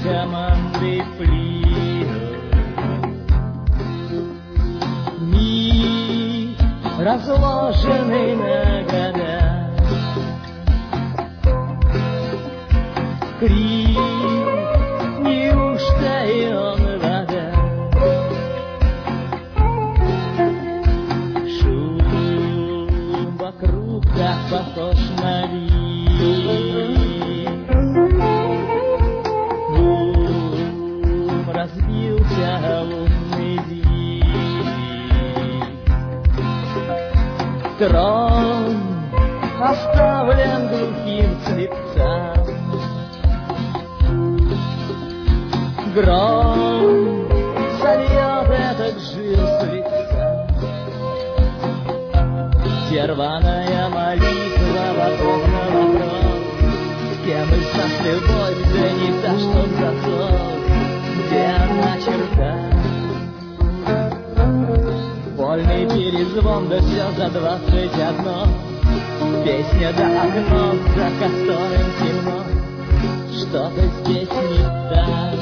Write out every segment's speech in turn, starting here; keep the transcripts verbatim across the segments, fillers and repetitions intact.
команды плиот. Мир, разложенный на года, крик, неужто и он вода? Шум вокруг так похож на вид. Бум, разбился лунный диск. Трон оставлен глухим слепцам. Гром сольет этот жир с лица. Где рваная молитва, вопрос на вопрос. С кем из нас любовь, да не та, что в засос. Где она черта? Вольный перезвон, да все за двадцать одно. Песня до окна, за которым темно. Что-то здесь не так.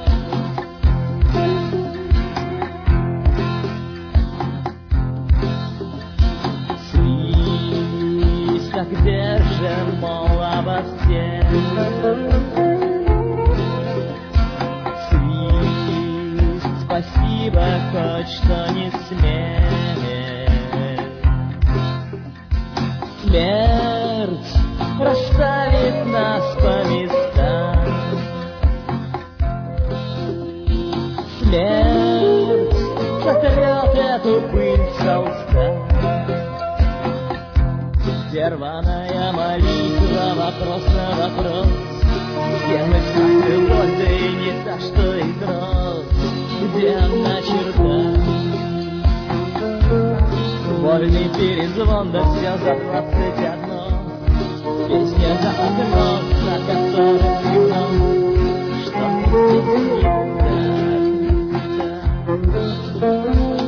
Слизь, так держим, мол, обо всех. Слизь, спасибо, хоть что не смерть. Смерть расставит нас по местам. Смерть сотрет эту пыль с холста. Где рваная молитва, вопрос на вопрос. Где мы с нас любовь, да и не та, что из роз. Где она черта? Вольный перезвон, да все за двадцать одно. Песня за окном, за которым темно. Что-то здесь не так.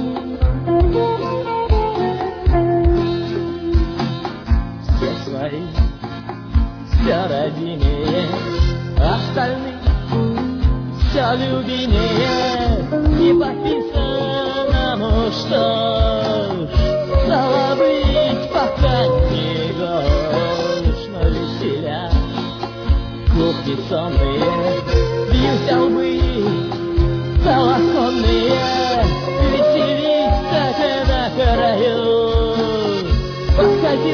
Все свои, все родимее, остальных все любимее. Не подписанному, что ж, стало быть, пока не гошь, но веселя. Кухни сонные, бьются лбы, балконные, веселись так на краю. Подходи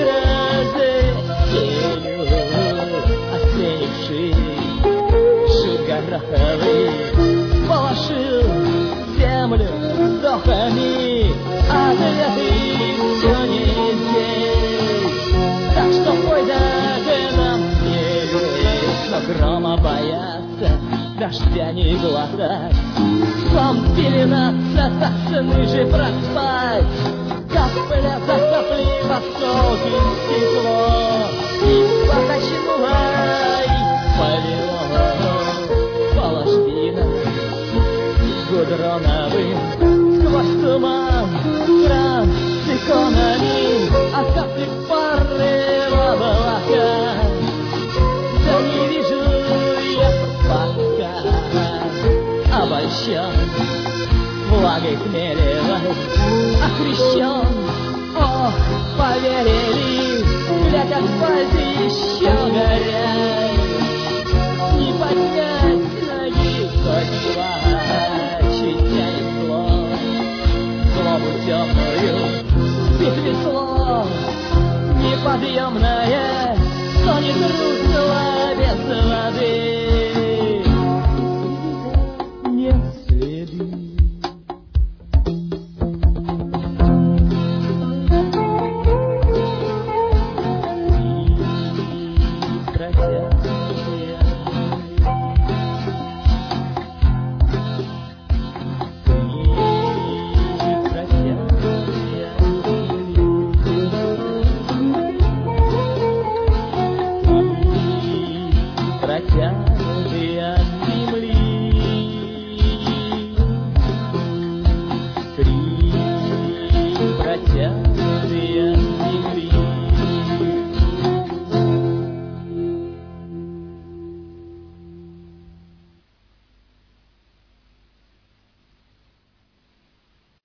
разы осенивший, шут гороховый, положил землю вздохами, а ты все не здесь. Так что пой, да ты нам не лезь, но грома бояться, дождя не глотать, сам пеленаться, так цены же проспать. Капля за каплей в осколки стекло, и покачнула, и полило по ложбинам гудроновым. Сквозь туман кран с иконами, а капли пары в облаках. Да не вижу я пока, обольщен влагой хмелевой, окрещен, ох, поверили, глядя асфальты еще горят. Не поднять ноги, хоть плачет, тянет зло, злобу темную, спит весло, неподъемное, стонет русло без воды. Yeah.